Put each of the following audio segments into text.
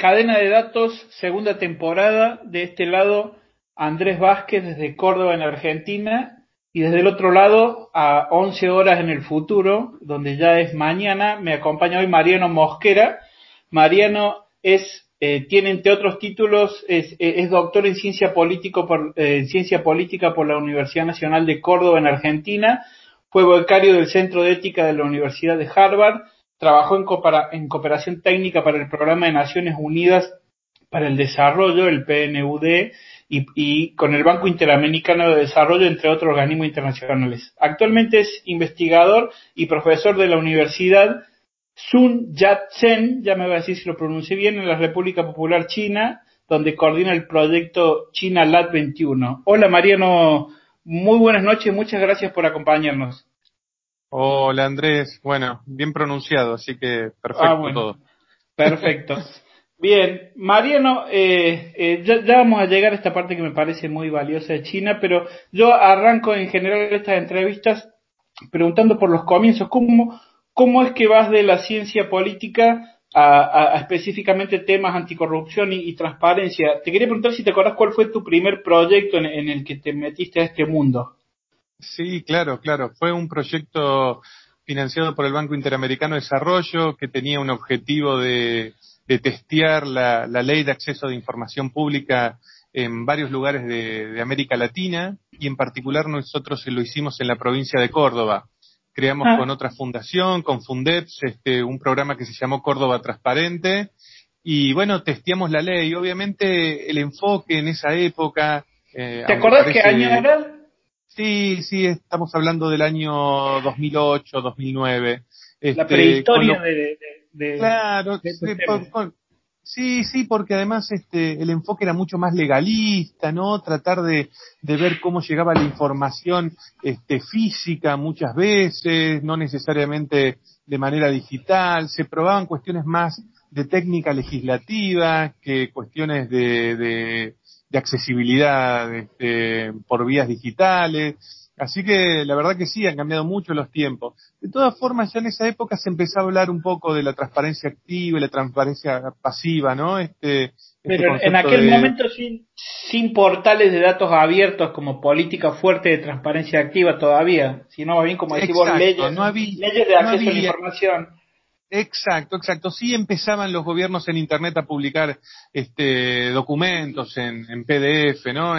Cadena de Datos, segunda temporada. De este lado, Andrés Vázquez desde Córdoba, en Argentina. Y desde el otro lado, a 11 horas en el futuro, donde ya es mañana, me acompaña hoy Mariano Mosquera. Mariano tiene entre otros títulos, es doctor en ciencia política por la Universidad Nacional de Córdoba en Argentina. Fue becario del Centro de Ética de la Universidad de Harvard. Trabajó en cooperación técnica para el Programa de Naciones Unidas para el Desarrollo, el PNUD, y con el Banco Interamericano de Desarrollo, entre otros organismos internacionales. Actualmente es investigador y profesor de la Universidad Sun Yat-sen, ya me voy a decir si lo pronuncié bien, en la República Popular China, donde coordina el proyecto China Lat 21. Hola Mariano, muy buenas noches, muchas gracias por acompañarnos. Hola Andrés, bueno, bien pronunciado, así que perfecto Bueno, todo. perfecto. Bien, Mariano, ya vamos a llegar a esta parte que me parece muy valiosa de China, pero yo arranco en general estas entrevistas preguntando por los comienzos. ¿Cómo es que vas de la ciencia política a específicamente temas anticorrupción y transparencia? Te quería preguntar si te acordás cuál fue tu primer proyecto en el que te metiste a este mundo. Sí, claro, claro. Fue un proyecto financiado por el Banco Interamericano de Desarrollo que tenía un objetivo de testear la ley de acceso de información pública en varios lugares de América Latina y en particular nosotros lo hicimos en la provincia de Córdoba. Creamos con Ah, otra fundación, con Fundeps, un programa que se llamó Córdoba Transparente y bueno, testeamos la ley. Obviamente el enfoque en esa época, ¿te aunque acordás qué año parece. era? Sí, sí, estamos hablando del año 2008, 2009. La Con prehistoria lo de, claro, de estos sí, temas. sí, sí, porque además el enfoque era mucho más legalista, ¿no? Tratar de ver cómo llegaba la información física muchas veces, no necesariamente de manera digital. Se probaban cuestiones más de técnica legislativa que cuestiones de accesibilidad por vías digitales. Así que la verdad que sí, han cambiado mucho los tiempos. De todas formas, ya en esa época se empezó a hablar un poco de la transparencia activa y la transparencia pasiva, ¿no? Este Pero en concepto aquel de. momento sin portales de datos abiertos como política fuerte de transparencia activa todavía, sino más bien como decís vos, Exacto, leyes de no acceso a la había. información. Exacto, exacto. Sí empezaban los gobiernos en Internet a publicar documentos en PDF, ¿no?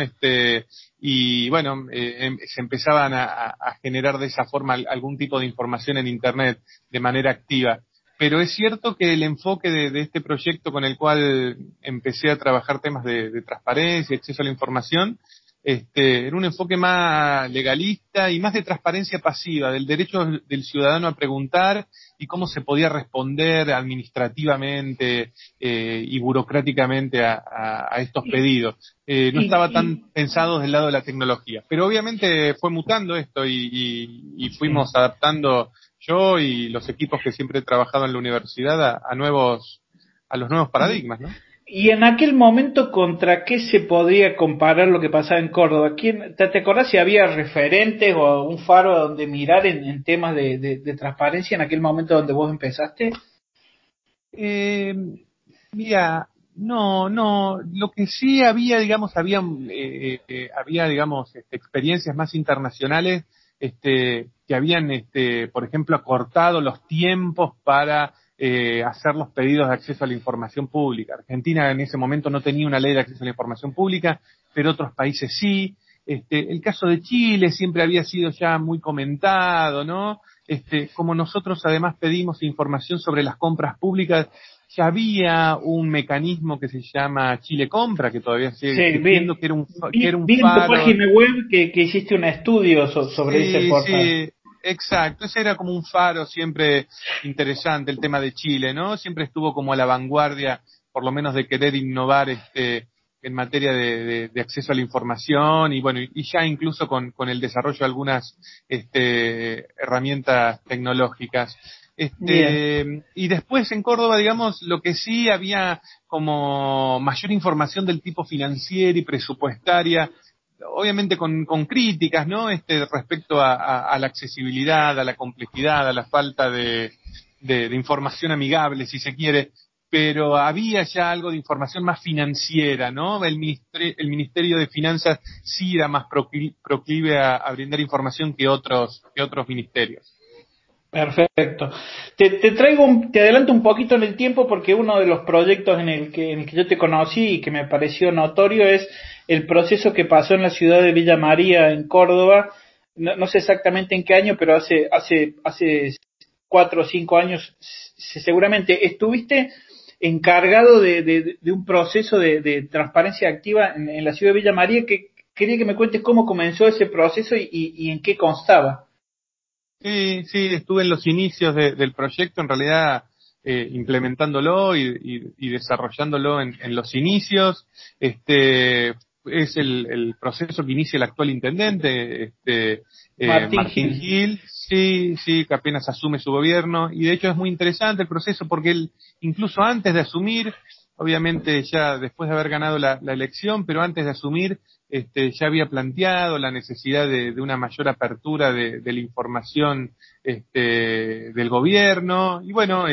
Y bueno, se empezaban a generar de esa forma algún tipo de información en Internet de manera activa. Pero es cierto que el enfoque de este proyecto con el cual empecé a trabajar temas de transparencia, acceso a la información, era un enfoque más legalista y más de transparencia pasiva, del derecho del ciudadano a preguntar y cómo se podía responder administrativamente y burocráticamente a estos Y, pedidos. No y, estaba tan y- pensado del lado de la tecnología, pero obviamente fue mutando esto y sí. fuimos adaptando yo y los equipos que siempre he trabajado en la universidad a los nuevos Y, paradigmas, ¿no? y en aquel momento, ¿contra qué se podría comparar lo que pasaba en Córdoba? ¿Te acordás si había referentes o un faro donde mirar en temas de transparencia en aquel momento donde vos empezaste? Eh, Mira, no, no, lo que sí había, digamos, había, digamos, experiencias más internacionales, que habían, por ejemplo, acortado los tiempos para hacer los pedidos de acceso a la información pública. Argentina en ese momento no tenía una ley de acceso a la información pública, pero otros países sí. El caso de Chile siempre había sido ya muy comentado, ¿no? Como nosotros además pedimos información sobre las compras públicas, ya había un mecanismo que se llama Chile Compra, que todavía sigue Sí, existiendo, que era un vi en tu faro. página web que hiciste un estudio sobre ese Sí, portal. sí, exacto. Ese era como un faro siempre interesante, el tema de Chile, ¿no? Siempre estuvo como a la vanguardia, por lo menos de querer innovar en materia de acceso a la información y bueno, y ya incluso con el desarrollo de algunas herramientas tecnológicas. Bien. Y después en Córdoba, digamos, lo que sí había como mayor información del tipo financiera y presupuestaria, obviamente con críticas, ¿no? Respecto a la accesibilidad, a la complejidad, a la falta de información amigable, si se quiere, pero había ya algo de información más financiera, ¿no? El Ministerio de Finanzas sí era más proclive a brindar información que otros ministerios. Perfecto. Te adelanto un poquito en el tiempo porque uno de los proyectos en el que yo te conocí y que me pareció notorio es el proceso que pasó en la ciudad de Villa María, en Córdoba. No sé exactamente en qué año, pero hace 4 o 5 años seguramente estuviste encargado de un proceso de transparencia activa en la ciudad de Villa María, que quería que me cuentes cómo comenzó ese proceso y en qué constaba. Sí, sí, estuve en los inicios del proyecto, en realidad implementándolo y desarrollándolo en los inicios. Es el proceso que inicia el actual intendente, Martín Martín Gil. Gil, sí, sí, que apenas asume su gobierno. Y de hecho es muy interesante el proceso porque él, incluso antes de asumir, obviamente ya después de haber ganado la elección, pero antes de asumir, ya había planteado la necesidad de una mayor apertura de la información del gobierno y bueno,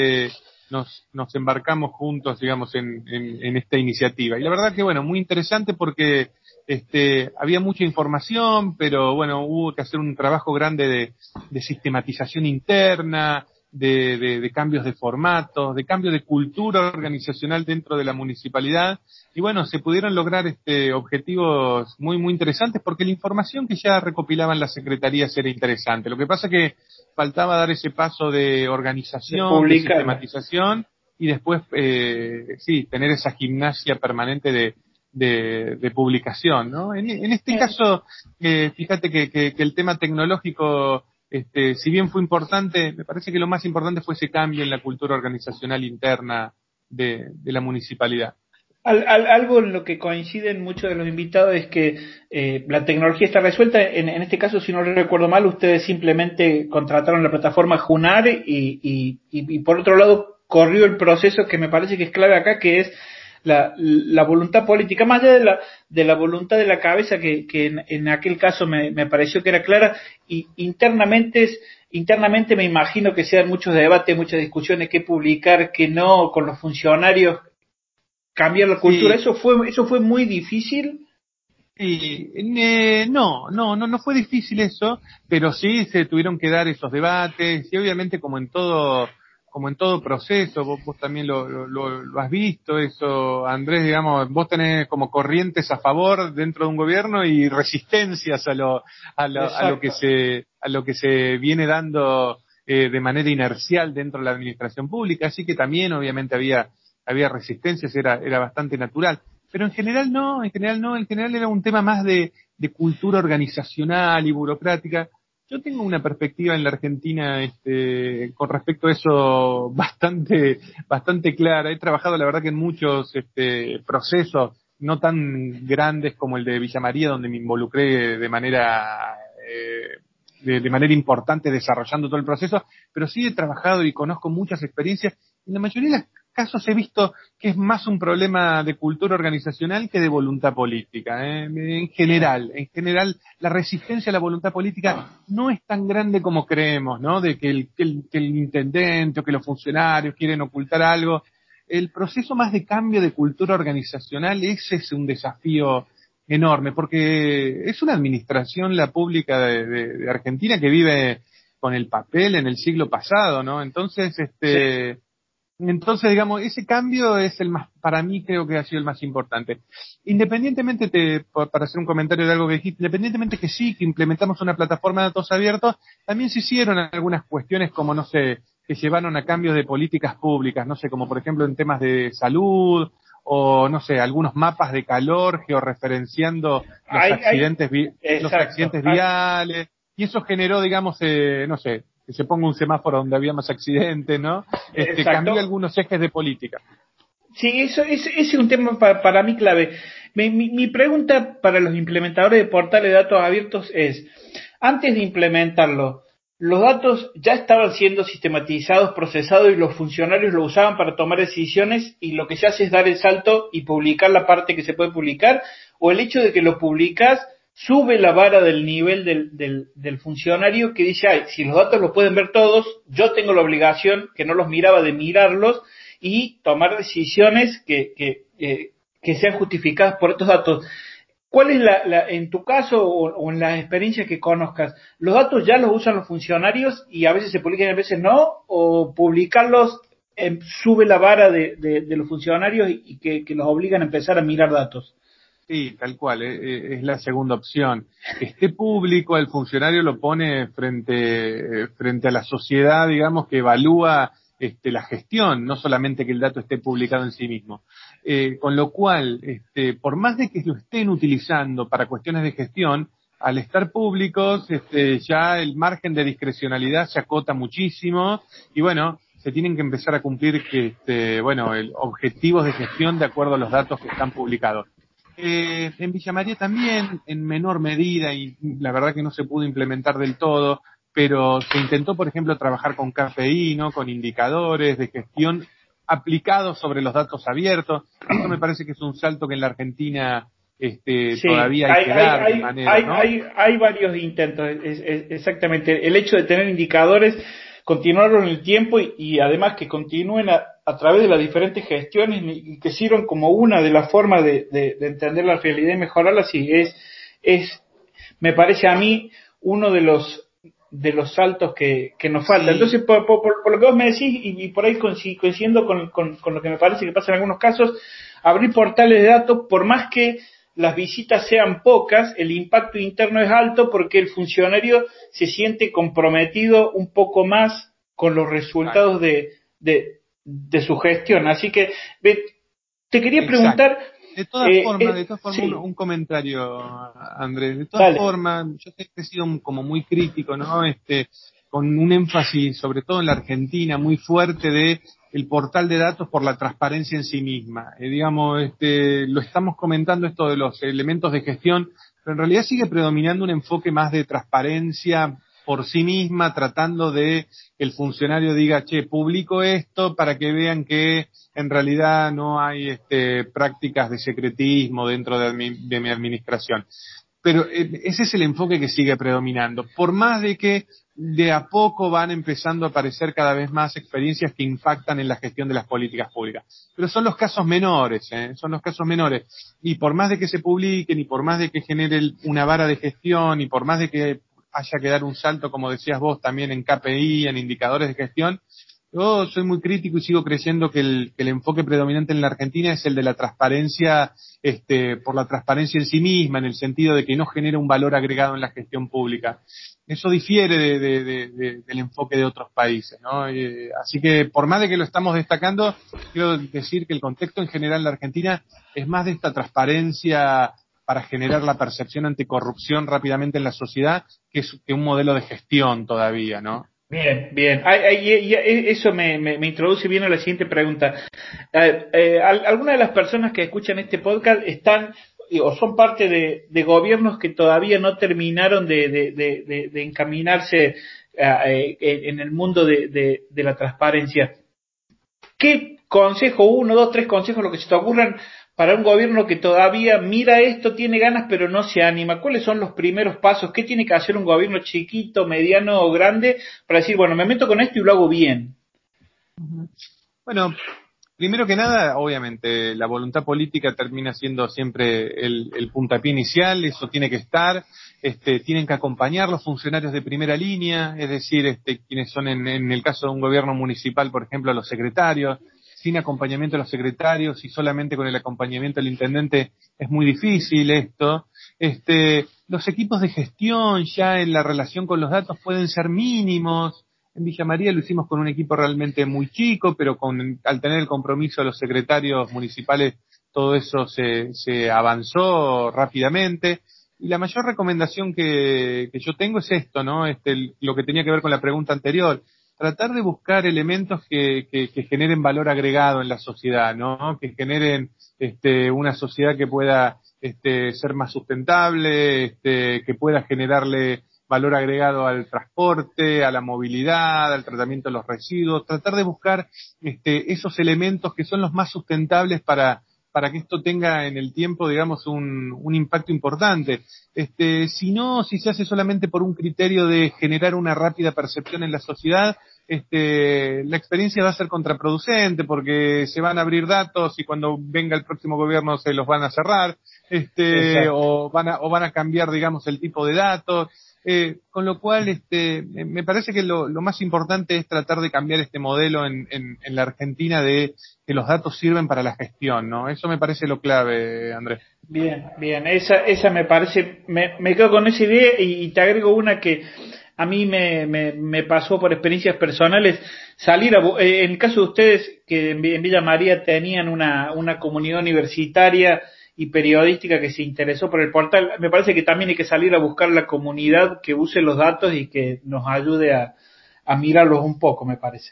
nos embarcamos juntos, digamos, en esta iniciativa. Y la verdad que, bueno, muy interesante porque había mucha información, pero bueno, hubo que hacer un trabajo grande de sistematización interna, de cambios de formatos, de cambio de cultura organizacional dentro de la municipalidad. Y bueno, se pudieron lograr objetivos muy, muy interesantes porque la información que ya recopilaban las secretarías era interesante. Lo que pasa que faltaba dar ese paso de De organización, de publicarla. sistematización y después, sí, tener esa gimnasia permanente de publicación, ¿no? En este caso, fíjate que el tema tecnológico, si bien fue importante, me parece que lo más importante fue ese cambio en la cultura organizacional interna de la municipalidad. Algo en lo que coinciden muchos de los invitados es que la tecnología está resuelta. En este caso, si no recuerdo mal, ustedes simplemente contrataron la plataforma Junar y por otro lado corrió el proceso que me parece que es clave acá, que es la voluntad política, más allá de la voluntad de la cabeza, que en aquel caso me pareció que era clara, y internamente me imagino que sean muchos debates, muchas discusiones, qué publicar, qué no, con los funcionarios, cambiar la cultura. Sí, Eso fue muy difícil. sí, no fue difícil eso, pero sí se tuvieron que dar esos debates y obviamente como en todo proceso, vos también lo has visto eso, Andrés, digamos, vos tenés como corrientes a favor dentro de un gobierno y resistencias Exacto. a lo que se viene dando de manera inercial dentro de la administración pública, así que también obviamente había resistencias, era bastante natural. Pero en general no, en general no, en general era un tema más de cultura organizacional y burocrática. Yo tengo una perspectiva en la Argentina, con respecto a eso bastante clara. He trabajado, la verdad, que en muchos, procesos no tan grandes como el de Villa María, donde me involucré de manera importante desarrollando todo el proceso, pero sí he trabajado y conozco muchas experiencias. En la mayoría de los casos he visto que es más un problema de cultura organizacional que de voluntad política. En general, la resistencia a la voluntad política no es tan grande como creemos, ¿no? De que el intendente o que los funcionarios quieren ocultar algo. El proceso más de cambio de cultura organizacional, ese es un desafío enorme, porque es una administración, la pública de Argentina, que vive con el papel en el siglo pasado, ¿no? Sí. Entonces, digamos, ese cambio es el más, para mí creo que ha sido el más importante. Independientemente, para hacer un comentario de algo que dijiste, independientemente que sí, que implementamos una plataforma de datos abiertos, también se hicieron algunas cuestiones como, no sé, que llevaron a cambios de políticas públicas, no sé, como por ejemplo en temas de salud, o no sé, algunos mapas de calor georreferenciando Hay, los exacto. accidentes viales, y eso generó, digamos, no sé, que se ponga un semáforo donde había más accidentes, ¿no? Cambió Exacto. algunos ejes de política. Sí, ese es un tema para mí clave. Mi pregunta para los implementadores de portales de datos abiertos es, antes de implementarlo, los datos ya estaban siendo sistematizados, procesados y los funcionarios lo usaban para tomar decisiones y lo que se hace es dar el salto y publicar la parte que se puede publicar, o el hecho de que lo publicas sube la vara del nivel del funcionario que dice, ay, si los datos los pueden ver todos, yo tengo la obligación, que no los miraba, de mirarlos y tomar decisiones que sean justificadas por estos datos. ¿Cuál es en tu caso o en las experiencias que conozcas, los datos ya los usan los funcionarios y a veces se publican y a veces no? ¿O publicarlos sube la vara de los funcionarios y que los obligan a empezar a mirar datos? Sí, tal cual, es la segunda opción. Que esté público, el funcionario lo pone frente a la sociedad, digamos, que evalúa la gestión, no solamente que el dato esté publicado en sí mismo. Con lo cual, por más de que lo estén utilizando para cuestiones de gestión, al estar públicos, ya el margen de discrecionalidad se acota muchísimo y bueno, se tienen que empezar a cumplir objetivos de gestión de acuerdo a los datos que están publicados. En Villa María también, en menor medida, y la verdad que no se pudo implementar del todo, pero se intentó, por ejemplo, trabajar con KPI, ¿no? Con indicadores de gestión aplicados sobre los datos abiertos. Eso me parece que es un salto que en la Argentina Sí, todavía hay que dar de manera, ¿no? hay varios intentos, exactamente. El hecho de tener indicadores, continuarlo en el tiempo y además que continúen a través de las diferentes gestiones y que sirvan como una de las formas de entender la realidad y mejorarla, sí, me parece a mí uno de los saltos que nos falta. Sí, Entonces, por lo que vos me decís, y por ahí coincidiendo con lo que me parece que pasa en algunos casos, abrir portales de datos, por más que las visitas sean pocas, el impacto interno es alto porque el funcionario se siente comprometido un poco más con los resultados de su gestión. Así que te quería exacto. preguntar, De todas formas, sí, un comentario, Andrés. De todas dale. formas, yo sé que he sido como muy crítico, ¿no? Con un énfasis, sobre todo en la Argentina, muy fuerte de el portal de datos por la transparencia en sí misma. Lo estamos comentando esto de los elementos de gestión, pero en realidad sigue predominando un enfoque más de transparencia por sí misma, tratando de que el funcionario diga, che, publico esto para que vean que en realidad no hay prácticas de secretismo dentro de mi administración. Pero ese es el enfoque que sigue predominando. Por más de que de a poco van empezando a aparecer cada vez más experiencias que impactan en la gestión de las políticas públicas. Pero son los casos menores, son los casos menores. Y por más de que se publiquen, y por más de que genere una vara de gestión, y por más de que haya que dar un salto, como decías vos, también en KPI, en indicadores de gestión, yo soy muy crítico y sigo creyendo que el enfoque predominante en la Argentina es el de la transparencia, por la transparencia en sí misma, en el sentido de que no genera un valor agregado en la gestión pública. Eso difiere del enfoque de otros países, ¿no? Así que, por más de que lo estamos destacando, quiero decir que el contexto en general en la Argentina es más de esta transparencia para generar la percepción anticorrupción rápidamente en la sociedad, que un modelo de gestión todavía, ¿no? Bien, bien. Eso me introduce bien a la siguiente pregunta. Algunas de las personas que escuchan este podcast están o son parte de gobiernos que todavía no terminaron de encaminarse en el mundo de la transparencia. ¿Qué consejo, uno, dos, tres consejos, lo que se te ocurran para un gobierno que todavía mira esto, tiene ganas, pero no se anima? ¿Cuáles son los primeros pasos? ¿Qué tiene que hacer un gobierno chiquito, mediano o grande para decir, bueno, me meto con esto y lo hago bien? Bueno, primero que nada, obviamente, la voluntad política termina siendo siempre el puntapié inicial, eso tiene que estar, tienen que acompañar los funcionarios de primera línea, es decir, quienes son en el caso de un gobierno municipal, por ejemplo, los secretarios, sin acompañamiento de los secretarios y solamente con el acompañamiento del intendente es muy difícil esto. Los equipos de gestión ya en la relación con los datos pueden ser mínimos. En Villa María lo hicimos con un equipo realmente muy chico, pero al tener el compromiso de los secretarios municipales, todo eso se avanzó rápidamente. Y la mayor recomendación que yo tengo es esto, ¿no? Lo que tenía que ver con la pregunta anterior. Tratar de buscar elementos que generen valor agregado en la sociedad, ¿no? Que generen una sociedad que pueda ser más sustentable, que pueda generarle valor agregado al transporte, a la movilidad, al tratamiento de los residuos, tratar de buscar esos elementos que son los más sustentables para que esto tenga en el tiempo, digamos, un impacto importante. Si no, si se hace solamente por un criterio de generar una rápida percepción en la sociedad, la experiencia va a ser contraproducente porque se van a abrir datos y cuando venga el próximo gobierno se los van a cerrar, o van a cambiar, digamos, el tipo de datos. Con lo cual, me parece que lo más importante es tratar de cambiar este modelo en la Argentina de que los datos sirven para la gestión, ¿no? Eso me parece lo clave, Andrés. Bien, bien, esa me parece, me quedo con esa idea y te agrego una que a mí me pasó por experiencias personales, en el caso de ustedes que en Villa María tenían una comunidad universitaria y periodística que se interesó por el portal, me parece que también hay que salir a buscar la comunidad que use los datos y que nos ayude a mirarlos un poco, me parece.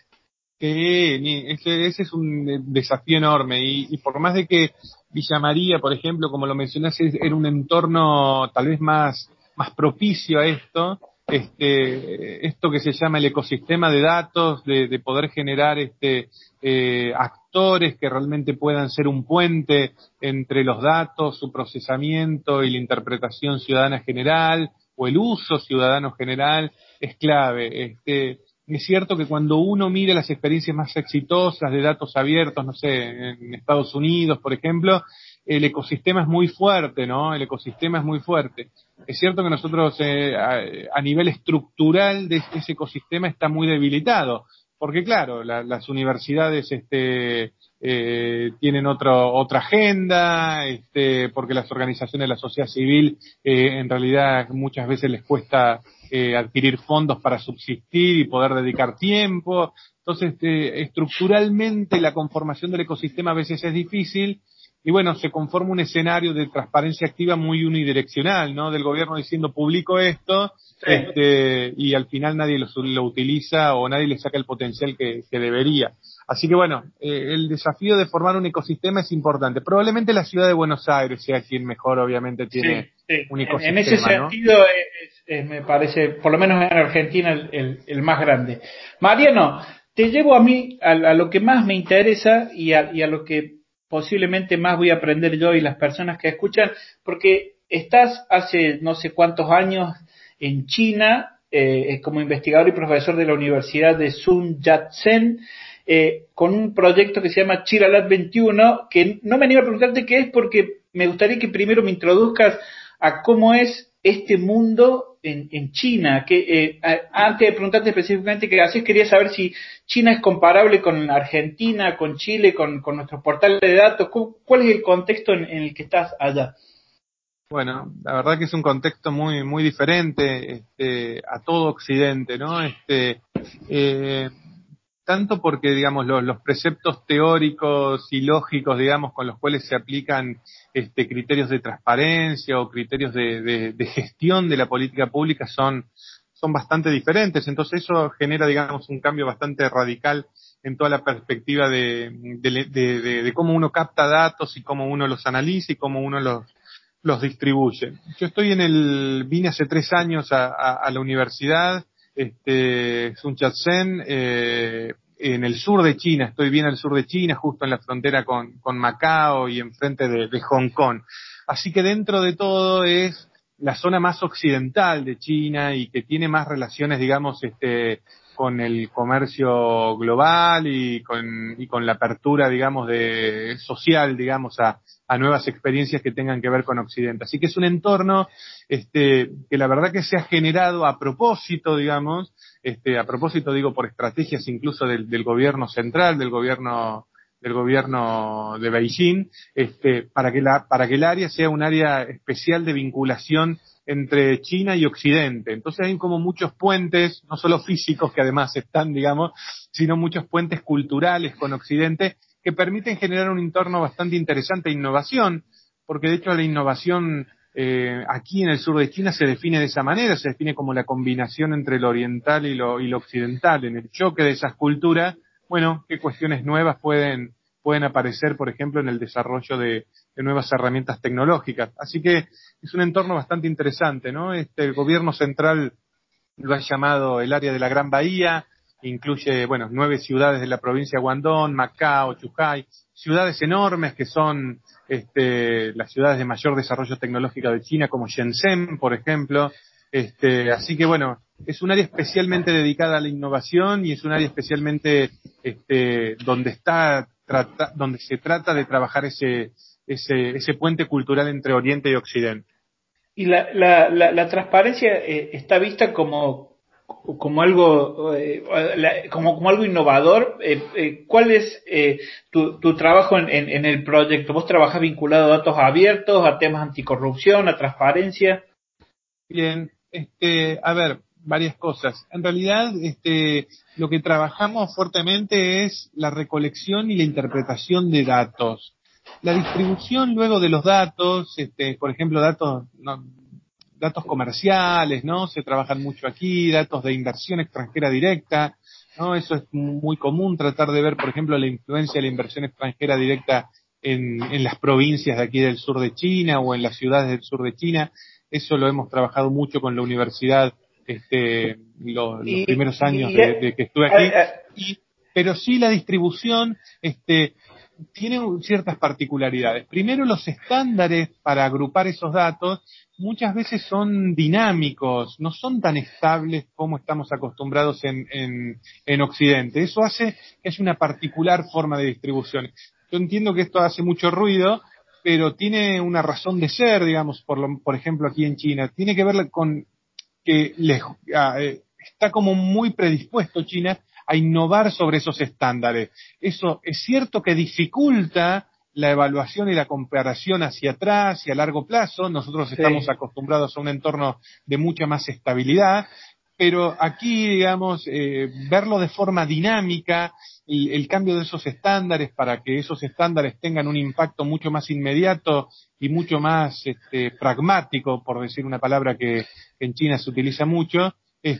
Ese es un desafío enorme y por más de que Villa María, por ejemplo, como lo mencionaste, era un entorno tal vez más propicio a esto, esto que se llama el ecosistema de datos, de poder generar actores que realmente puedan ser un puente entre los datos, su procesamiento y la interpretación ciudadana general o el uso ciudadano general es clave. Es cierto que cuando uno mira las experiencias más exitosas de datos abiertos, no sé, en Estados Unidos, por ejemplo, el ecosistema es muy fuerte, ¿no? El ecosistema es muy fuerte. Es cierto que nosotros, a nivel estructural de ese ecosistema está muy debilitado, porque claro, las universidades, tienen otra agenda, porque las organizaciones de la sociedad civil, en realidad muchas veces les cuesta adquirir fondos para subsistir y poder dedicar tiempo. Entonces, estructuralmente la conformación del ecosistema a veces es difícil y bueno, se conforma un escenario de transparencia activa muy unidireccional, ¿no? Del gobierno diciendo publico esto, Sí. y al final nadie lo utiliza o nadie le saca el potencial que debería. Así que bueno, el desafío de formar un ecosistema es importante. Probablemente la ciudad de Buenos Aires sea quien mejor obviamente Sí, tiene sí. un En ese ecosistema, ¿no? sentido me parece, por lo menos en Argentina, el más grande. Mariano, te llevo a mí a lo que más me interesa y a lo que posiblemente más voy a aprender yo y las personas que escuchan, porque estás hace no sé cuántos años en China como investigador y profesor de la Universidad de Sun Yat-sen, con un proyecto que se llama Chiralat 21, que no me animo a preguntarte qué es porque me gustaría que primero me introduzcas a cómo es este mundo en China. Antes de preguntarte específicamente qué haces, quería saber si China es comparable con Argentina, con Chile, con nuestros portales de datos. ¿Cuál es el contexto en el que estás allá? Bueno, la verdad que es un contexto muy diferente, a todo Occidente, ¿no? Eh, Tanto porque, digamos, los preceptos teóricos y lógicos, digamos, con los cuales se aplican criterios de transparencia o criterios de gestión de la política pública son bastante diferentes. Entonces eso genera, digamos, un cambio bastante radical en toda la perspectiva de cómo uno capta datos y cómo uno los analiza y cómo uno los distribuye. Yo vine hace 3 años a la universidad, Sun Yat-sen, en el sur de China, estoy bien al sur de China, justo en la frontera con Macao y enfrente de Hong Kong. Así que dentro de todo es la zona más occidental de China y que tiene más relaciones, digamos, con el comercio global y con la apertura, digamos, social, digamos, a nuevas experiencias que tengan que ver con Occidente. Así que es un entorno que la verdad que se ha generado a propósito, digamos, a propósito digo por estrategias incluso del gobierno central, del gobierno de Beijing, para que el área sea un área especial de vinculación entre China y Occidente. Entonces hay como muchos puentes, no solo físicos que además están, digamos, sino muchos puentes culturales con Occidente que permiten generar un entorno bastante interesante de innovación, porque de hecho la innovación aquí en el sur de China se define de esa manera, se define como la combinación entre lo oriental y lo occidental, en el choque de esas culturas, bueno, qué cuestiones nuevas pueden aparecer, por ejemplo, en el desarrollo de nuevas herramientas tecnológicas. Así que es un entorno bastante interesante, ¿no? El gobierno central lo ha llamado el área de la Gran Bahía, incluye, bueno, 9 ciudades de la provincia de Guangdong, Macao, Zhuhai, ciudades enormes que son las ciudades de mayor desarrollo tecnológico de China, como Shenzhen, por ejemplo, Así que bueno, es un área especialmente dedicada a la innovación y es un área especialmente donde se trata de trabajar ese puente cultural entre Oriente y Occidente. Y la transparencia está vista como algo como algo innovador. ¿Cuál es tu trabajo en el proyecto? ¿Vos trabajás vinculado a datos abiertos, a temas anticorrupción, a transparencia? Bien, a ver, varias cosas. En realidad, lo que trabajamos fuertemente es la recolección y la interpretación de datos. La distribución luego de los datos, por ejemplo, datos comerciales, ¿no? Se trabajan mucho aquí, datos de inversión extranjera directa, ¿no? Eso es muy común, tratar de ver, por ejemplo, la influencia de la inversión extranjera directa en las provincias de aquí del sur de China o en las ciudades del sur de China. Eso lo hemos trabajado mucho con la universidad, los primeros años de que estuve aquí. Pero sí la distribución, tiene ciertas particularidades. Primero, los estándares para agrupar esos datos muchas veces son dinámicos, no son tan estables como estamos acostumbrados en Occidente. Eso hace que haya una particular forma de distribución. Yo entiendo que esto hace mucho ruido, pero tiene una razón de ser, digamos, por ejemplo, aquí en China. Tiene que ver con que está como muy predispuesto China a innovar sobre esos estándares. Eso es cierto que dificulta la evaluación y la comparación hacia atrás y a largo plazo. Nosotros estamos acostumbrados a un entorno de mucha más estabilidad, pero aquí, digamos, verlo de forma dinámica, el cambio de esos estándares para que esos estándares tengan un impacto mucho más inmediato y mucho más pragmático, por decir una palabra que en China se utiliza mucho,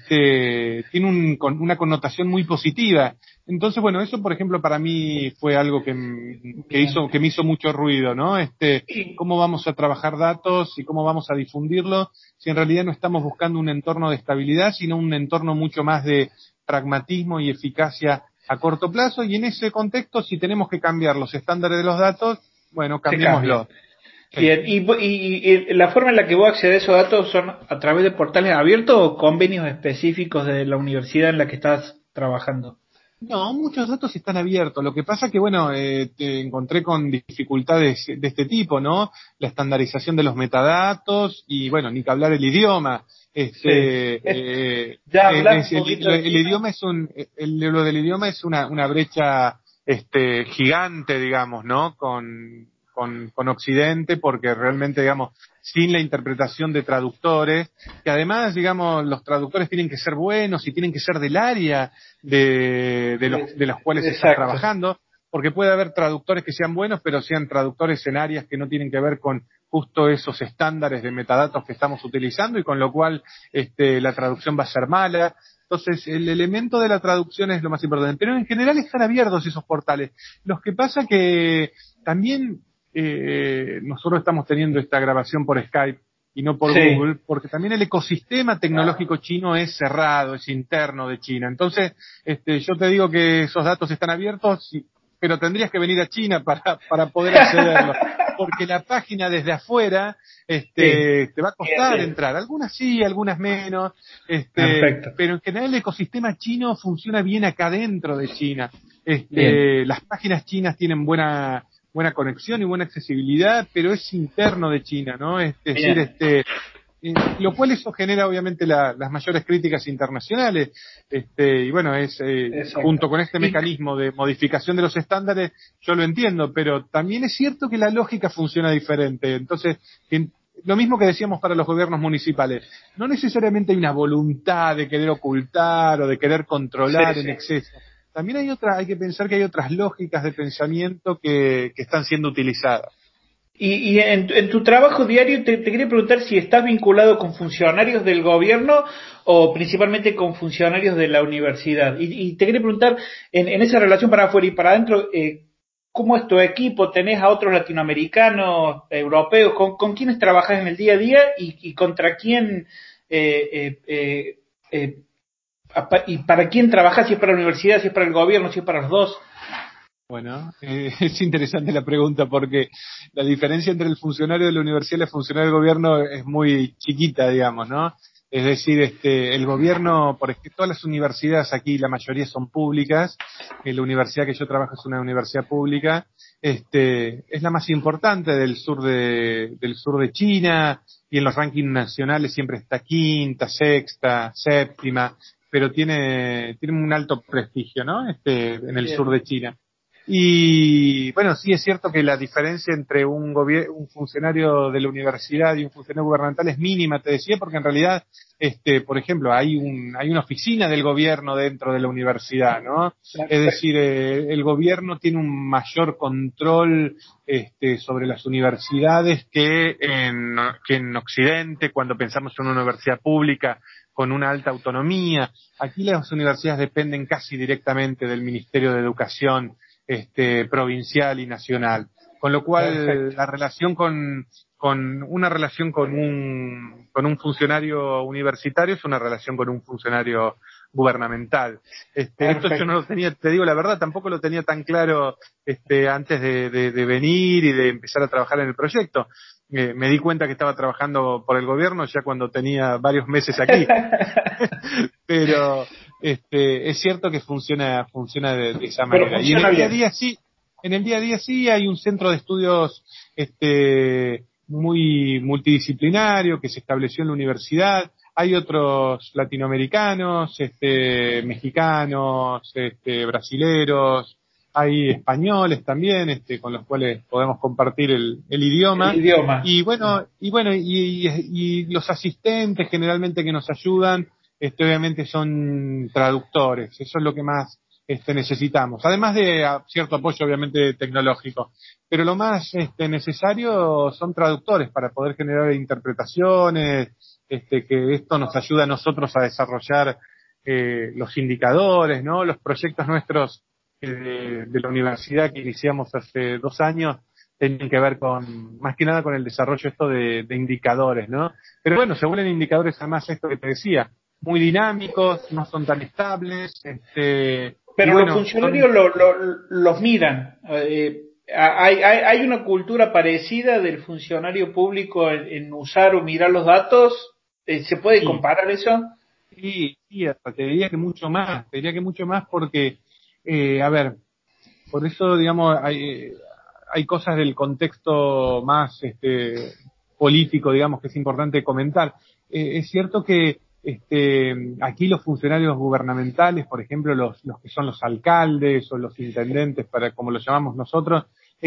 tiene una connotación muy positiva. Entonces, bueno, eso, por ejemplo, para mí fue algo que me hizo mucho ruido, ¿no? Cómo vamos a trabajar datos y cómo vamos a difundirlos si en realidad no estamos buscando un entorno de estabilidad, sino un entorno mucho más de pragmatismo y eficacia a corto plazo. Y en ese contexto, si tenemos que cambiar los estándares de los datos, bueno, cambiémoslos. Bien, y la forma en la que vos accedes a esos datos son a través de portales abiertos o convenios específicos de la universidad en la que estás trabajando. No, muchos datos están abiertos. Lo que pasa que, bueno, te encontré con dificultades de este tipo, ¿no? La estandarización de los metadatos y, bueno, ni que hablar el idioma. Ya hablas un poquito el idioma lo del idioma es una brecha, gigante, digamos, ¿no? Con Occidente, porque realmente, digamos, sin la interpretación de traductores, que además, digamos, los traductores tienen que ser buenos y tienen que ser del área de los cuales estás trabajando, porque puede haber traductores que sean buenos, pero sean traductores en áreas que no tienen que ver con justo esos estándares de metadatos que estamos utilizando y con lo cual la traducción va a ser mala. Entonces, el elemento de la traducción es lo más importante. Pero en general están abiertos esos portales. Lo que pasa que también nosotros estamos teniendo esta grabación por Skype y no por Google, porque también el ecosistema tecnológico chino es cerrado, es interno de China. Entonces, yo te digo que esos datos están abiertos, pero tendrías que venir a China para poder accederlos, porque la página desde afuera te va a costar entrar. Algunas sí, algunas menos, pero en general el ecosistema chino funciona bien acá dentro de China. Las páginas chinas tienen buena conexión y buena accesibilidad, pero es interno de China, ¿no? Es decir, lo cual eso genera obviamente las mayores críticas internacionales, y bueno, junto con este mecanismo de modificación de los estándares, yo lo entiendo, pero también es cierto que la lógica funciona diferente. Entonces, lo mismo que decíamos para los gobiernos municipales, no necesariamente hay una voluntad de querer ocultar o de querer controlar en exceso. También hay que pensar que hay otras lógicas de pensamiento que están siendo utilizadas. Y en tu trabajo diario te quería preguntar si estás vinculado con funcionarios del gobierno o principalmente con funcionarios de la universidad. Y te quería preguntar, en esa relación para afuera y para adentro, ¿cómo es tu equipo? ¿Tenés a otros latinoamericanos, europeos? ¿Con quiénes trabajas en el día a día y contra quién y para quién trabajas? Si es para la universidad, si es para el gobierno, si es para los dos. Bueno, es interesante la pregunta porque la diferencia entre el funcionario de la universidad y el funcionario del gobierno es muy chiquita, digamos, ¿no? Es decir, el gobierno, por ejemplo, todas las universidades aquí, la mayoría son públicas. La universidad que yo trabajo es una universidad pública. Es la más importante del sur de China, y en los rankings nacionales siempre está quinta, sexta, séptima, pero tiene un alto prestigio, ¿no? En el sur Bien. de China. Y bueno, sí es cierto que la diferencia entre un funcionario de la universidad y un funcionario gubernamental es mínima, te decía, porque en realidad, por ejemplo, hay una oficina del gobierno dentro de la universidad, ¿no? Es decir, el gobierno tiene un mayor control, sobre las universidades que en Occidente, cuando pensamos en una universidad pública con una alta autonomía. Aquí las universidades dependen casi directamente del Ministerio de Educación, provincial y nacional. Con lo cual, Perfecto. la relación una relación con un funcionario universitario es una relación con un funcionario gubernamental. Esto yo no Perfecto. lo tenía, te digo la verdad, tampoco lo tenía tan claro, antes de venir y de empezar a trabajar en el proyecto. Me di cuenta que estaba trabajando por el gobierno ya cuando tenía varios meses aquí. Pero es cierto que funciona de esa Pero manera. Y en funciona el día a bien. día sí, en el día a día sí hay un centro de estudios muy multidisciplinario que se estableció en la universidad. Hay otros latinoamericanos, mexicanos, brasileros, hay españoles también, con los cuales podemos compartir el El idioma. idioma. Y los asistentes generalmente que nos ayudan, obviamente son traductores. Eso es lo que más necesitamos. Además de cierto apoyo, obviamente, tecnológico. Pero lo más necesario son traductores para poder generar interpretaciones, que esto nos ayuda a nosotros a desarrollar los indicadores, ¿no? Los proyectos nuestros de la universidad que iniciamos hace 2 años tienen que ver más que nada con el desarrollo esto de indicadores, ¿no? Pero bueno, se vuelven indicadores además esto que te decía, muy dinámicos, no son tan estables, y Pero los bueno, funcionarios los miran. Hay una cultura parecida del funcionario público en usar o mirar los datos. ¿Se puede sí, comparar eso? sí, hasta te diría que mucho más porque, a ver, por eso, digamos, hay cosas del contexto más político, digamos, que es importante comentar. Es cierto que aquí los funcionarios gubernamentales, por ejemplo, los que son los alcaldes o los intendentes, como los llamamos nosotros,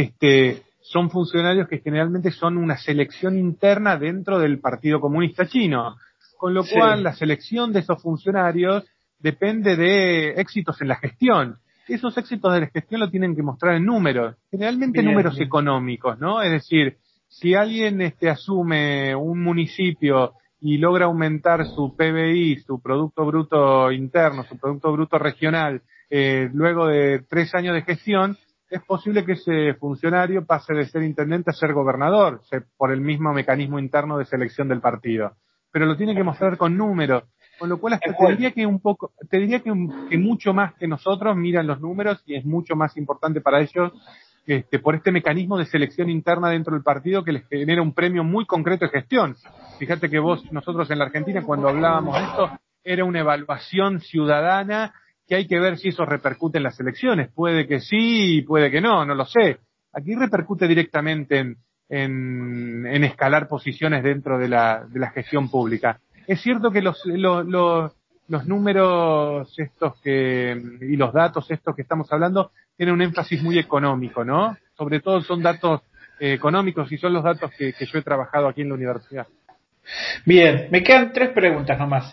son funcionarios que generalmente son una selección interna dentro del Partido Comunista Chino, con lo cual Sí, la selección de esos funcionarios depende de éxitos en la gestión. Esos éxitos de la gestión lo tienen que mostrar en números, generalmente bien, números bien. económicos, ¿no? Es decir, si alguien asume un municipio y logra aumentar su PBI, su Producto Bruto Interno, su Producto Bruto Regional, luego de 3 años de gestión, es posible que ese funcionario pase de ser intendente a ser gobernador, por el mismo mecanismo interno de selección del partido. Pero lo tiene que mostrar con números. Con lo cual Es hasta te bueno. diría que un poco, te diría que mucho más que nosotros miran los números y es mucho más importante para ellos, por este mecanismo de selección interna dentro del partido que les genera un premio muy concreto de gestión. Fíjate que nosotros en la Argentina cuando hablábamos de esto, era una evaluación ciudadana que hay que ver si eso repercute en las elecciones. Puede que sí y puede que no, no lo sé. Aquí repercute directamente en escalar posiciones dentro de la gestión pública. Es cierto que los números y los datos estos que estamos hablando tienen un énfasis muy económico, ¿no? Sobre todo son datos económicos y son los datos que yo he trabajado aquí en la universidad. Bien, me quedan tres preguntas nomás.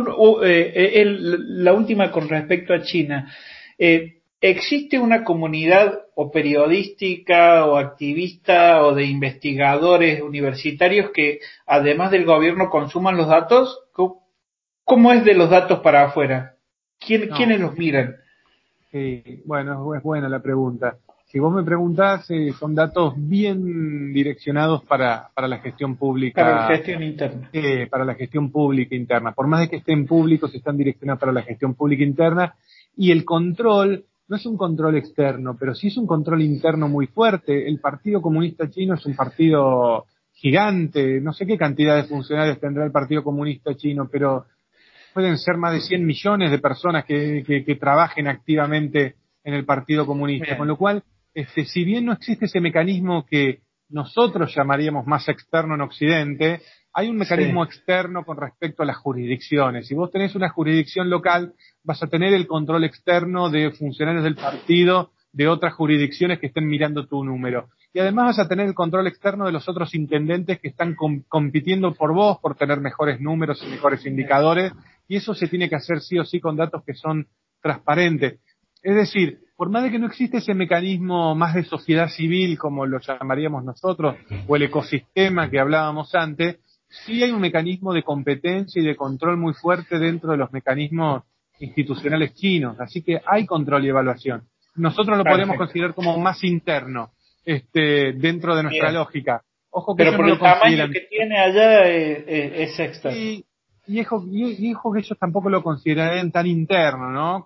La última con respecto a China. ¿Existe una comunidad o periodística o activista o de investigadores universitarios que, además del gobierno, consuman los datos? ¿Cómo es de los datos para afuera? No, ¿Quiénes los miran? bueno, es buena la pregunta. Si vos me preguntás, son datos bien direccionados para la gestión Para la pública, gestión interna. para la gestión pública interna. Por más de que estén públicos, están direccionados para la gestión pública interna. Y el control no es un control externo, pero sí es un control interno muy fuerte. El Partido Comunista Chino es un partido gigante, no sé qué cantidad de funcionarios tendrá el Partido Comunista Chino, pero pueden ser más de 100 millones de personas que trabajen activamente en el Partido Comunista, con Bien. lo cual, si bien no existe ese mecanismo que nosotros llamaríamos más externo en Occidente, hay un mecanismo Sí, externo con respecto a las jurisdicciones. Si vos tenés una jurisdicción local, vas a tener el control externo de funcionarios del partido de otras jurisdicciones que estén mirando tu número. Y además vas a tener el control externo de los otros intendentes que están compitiendo por vos, por tener mejores números y mejores bien. indicadores, y eso se tiene que hacer sí o sí con datos que son transparentes. Es decir, por más de que no existe ese mecanismo más de sociedad civil, como lo llamaríamos nosotros, o el ecosistema que hablábamos antes, sí hay un mecanismo de competencia y de control muy fuerte dentro de los mecanismos institucionales chinos, así que hay control y evaluación. Nosotros lo podríamos Perfecto. considerar como más interno, dentro de nuestra Bien. lógica. Ojo que Pero ellos por no lo el tamaño consideran. que tiene allá es externo. Y, y ojo que ellos tampoco lo considerarían tan interno, ¿no?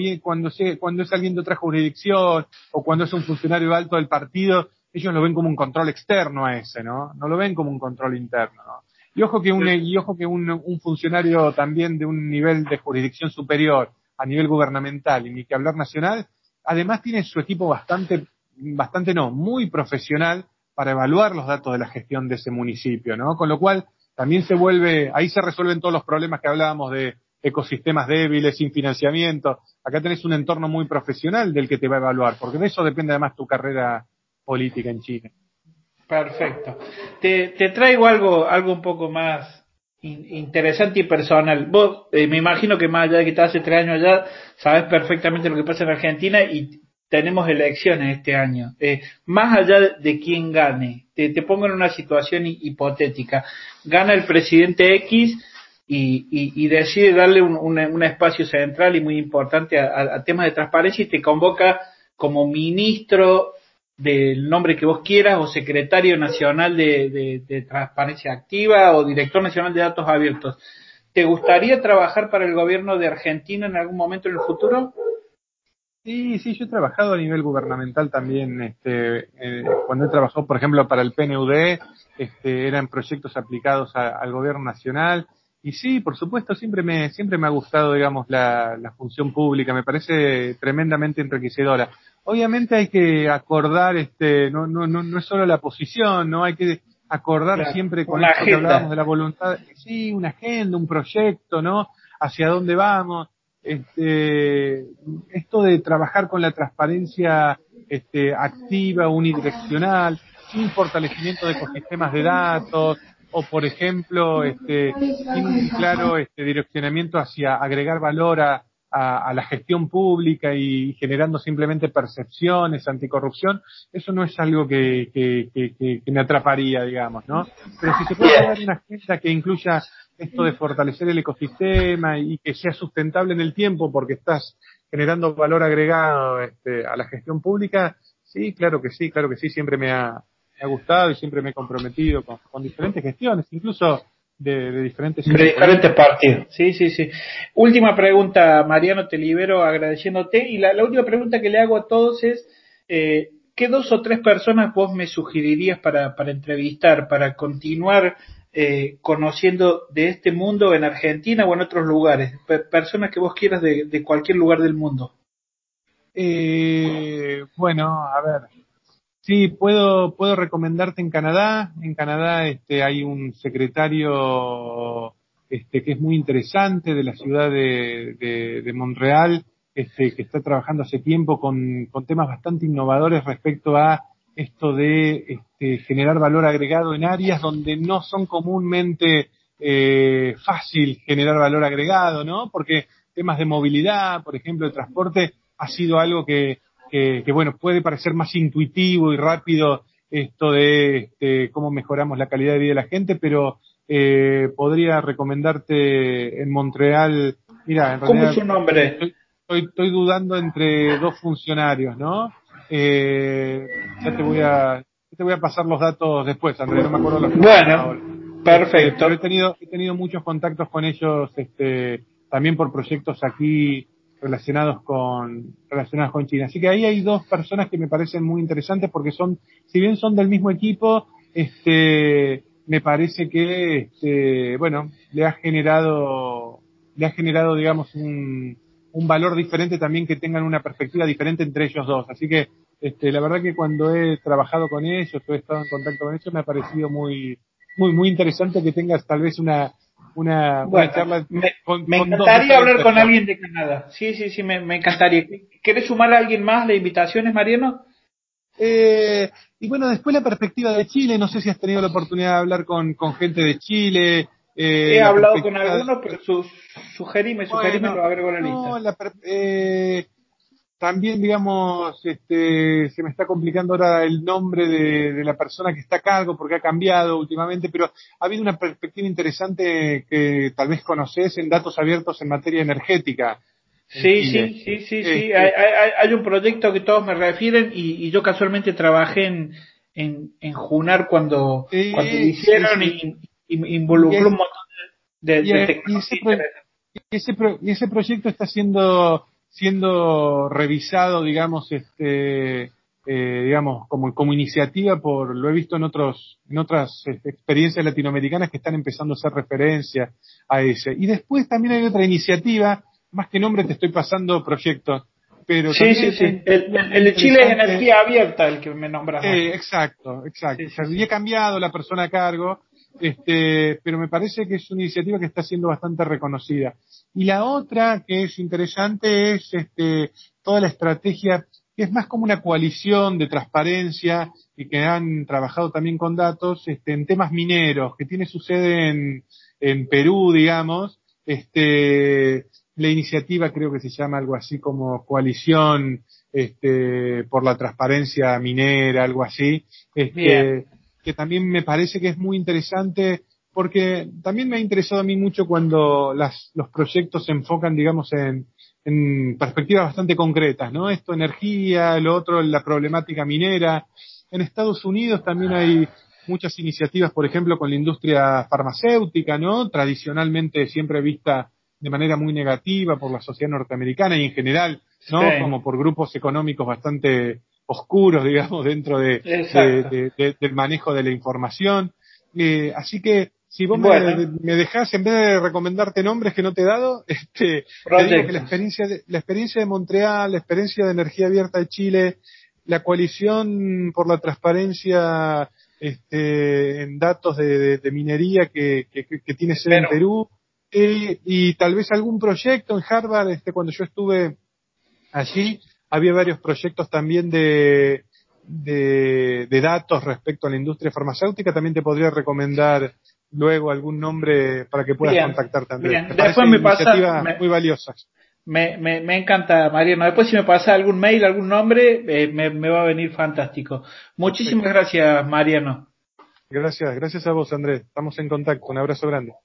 Cuando es alguien de otra jurisdicción o cuando es un funcionario alto del partido, ellos lo ven como un control externo a ese, ¿no? No lo ven como un control interno, ¿no? Y ojo que un funcionario también de un nivel de jurisdicción superior a nivel gubernamental y ni que hablar nacional, además tiene su equipo bastante no, muy profesional para evaluar los datos de la gestión de ese municipio, ¿no? Con lo cual, también ahí se resuelven todos los problemas que hablábamos de ecosistemas débiles, sin financiamiento. Acá tenés un entorno muy profesional del que te va a evaluar, porque de eso depende además tu carrera política en Chile. Perfecto. Te traigo algo un poco más interesante y personal. Vos, me imagino que más allá de que estás hace 3 años allá, sabes perfectamente lo que pasa en Argentina y tenemos elecciones este año. Más allá de quién gane, te pongo en una situación hipotética. Gana el presidente X y decide darle un espacio central y muy importante a temas de transparencia y te convoca como ministro del nombre que vos quieras o secretario nacional de transparencia activa o director nacional de datos abiertos. ¿Te gustaría trabajar para el gobierno de Argentina en algún momento en el futuro? Sí, sí, yo he trabajado a nivel gubernamental también, cuando he trabajado, por ejemplo, para el PNUD, eran proyectos aplicados al gobierno nacional, y sí, por supuesto, siempre me ha gustado, digamos, la función pública, me parece tremendamente enriquecedora. Obviamente hay que acordar, no es solo la posición, ¿no? Hay que acordar Claro, siempre con una esto que hablábamos agenda. de la voluntad, sí, una agenda, un proyecto, ¿no? Hacia dónde vamos. Esto de trabajar con la transparencia activa, unidireccional, sin fortalecimiento de ecosistemas de datos, o por ejemplo, sin un claro direccionamiento hacia agregar valor a la gestión pública y generando simplemente percepciones, anticorrupción, eso no es algo que me atraparía, digamos, ¿no? Pero si se puede acordar Bien. una agenda que incluya esto de fortalecer el ecosistema y que sea sustentable en el tiempo porque estás generando valor agregado a la gestión pública, sí, claro que sí, siempre me ha gustado y siempre me he comprometido con diferentes gestiones, incluso de diferentes De signos diferentes políticos. partidos. Sí, sí, sí. Última pregunta, Mariano, te libero agradeciéndote. Y la última pregunta que le hago a todos es, ¿qué 2 o 3 personas vos me sugerirías para entrevistar, para continuar conociendo de este mundo en Argentina o en otros lugares? Personas que vos quieras de cualquier lugar del mundo. Bueno, a ver. Sí, puedo recomendarte en Canadá. En Canadá hay un secretario que es muy interesante de la ciudad de Montreal, que está trabajando hace tiempo con temas bastante innovadores respecto a esto de generar valor agregado en áreas donde no son comúnmente fácil generar valor agregado, ¿no? Porque temas de movilidad, por ejemplo, de transporte, ha sido algo que, bueno, puede parecer más intuitivo y rápido esto de cómo mejoramos la calidad de vida de la gente, pero podría recomendarte en Montreal, mira, en ¿Cómo es realidad su nombre? estoy dudando entre dos funcionarios, ¿no? Ya te voy a pasar los datos después, André, no me acuerdo los nombres ahora. Bueno, Pero he perfecto. tenido, he tenido muchos contactos con ellos, también por proyectos aquí relacionados con China. Así que ahí hay dos personas que me parecen muy interesantes porque si bien son del mismo equipo, me parece que, bueno, le ha generado, digamos, un valor diferente también, que tengan una perspectiva diferente entre ellos dos. Así que, la verdad que cuando he trabajado con ellos, o he estado en contacto con ellos, me ha parecido muy interesante que tengas tal vez una Bueno, charla me con dos encantaría hablar diferentes con voces. alguien de Canadá. Sí, sí, sí, me encantaría. ¿Quieres sumar a alguien más de invitaciones, Mariano? Y bueno, después la perspectiva de Chile, no sé si has tenido la oportunidad de hablar con gente de Chile, He la hablado con perspectiva algunos, pero sugerime, bueno, lo agrego a la no, lista. también, digamos, se me está complicando ahora el nombre de la persona que está a cargo, porque ha cambiado últimamente, pero ha habido una perspectiva interesante que tal vez conoces en datos abiertos en materia energética en Sí, Chile. sí, sí, sí, sí. Este, Hay un proyecto que todos me refieren y yo casualmente trabajé en Junar cuando lo sí, hicieron sí. y me Y, involucró un es, montón y, de y ese, tecnología pro- interesante. y ese proyecto está siendo revisado, digamos, digamos, como iniciativa lo he visto en otras experiencias latinoamericanas que están empezando a hacer referencia a ese. Y después también hay otra iniciativa, más que nombre te estoy pasando proyectos, pero Sí, también sí, hay otra sí. iniciativa muy El de Chile es interesante. energía abierta, el que me nombras vos. Exacto, Sí, exacto. O sí, sea, y he sí. cambiado la persona a cargo, pero me parece que es una iniciativa que está siendo bastante reconocida. Y la otra que es interesante es toda la estrategia, que es más como una coalición de transparencia y que han trabajado también con datos en temas mineros, que tiene su sede en Perú, digamos. La iniciativa creo que se llama algo así como Coalición por la transparencia minera, algo así, Bien. que también me parece que es muy interesante, porque también me ha interesado a mí mucho cuando los proyectos se enfocan, digamos, en perspectivas bastante concretas, ¿no? Esto, energía, lo otro, la problemática minera. En Estados Unidos también hay muchas iniciativas, por ejemplo, con la industria farmacéutica, ¿no? Tradicionalmente siempre vista de manera muy negativa por la sociedad norteamericana y en general, ¿no? Sí, Como por grupos económicos bastante oscuros, digamos, dentro exacto. del manejo de la información. Así que, si vos Bueno, me dejás, en vez de recomendarte nombres que no te he dado, te digo que proyectos. la experiencia de Montreal, la experiencia de Energía Abierta de Chile, la coalición por la transparencia en datos de minería que tiene sede en Pero, Perú, y tal vez algún proyecto en Harvard, cuando yo estuve allí, había varios proyectos también de datos respecto a la industria farmacéutica. También te podría recomendar luego algún nombre para que puedas bien, contactarte, Andrés. bien. Me Después parece me pasa, iniciativas muy valiosas. me encanta, Mariano. Después si me pasa algún mail, algún nombre, me va a venir fantástico. Muchísimas Perfecto. gracias, Mariano. Gracias a vos, Andrés. Estamos en contacto. Un abrazo grande.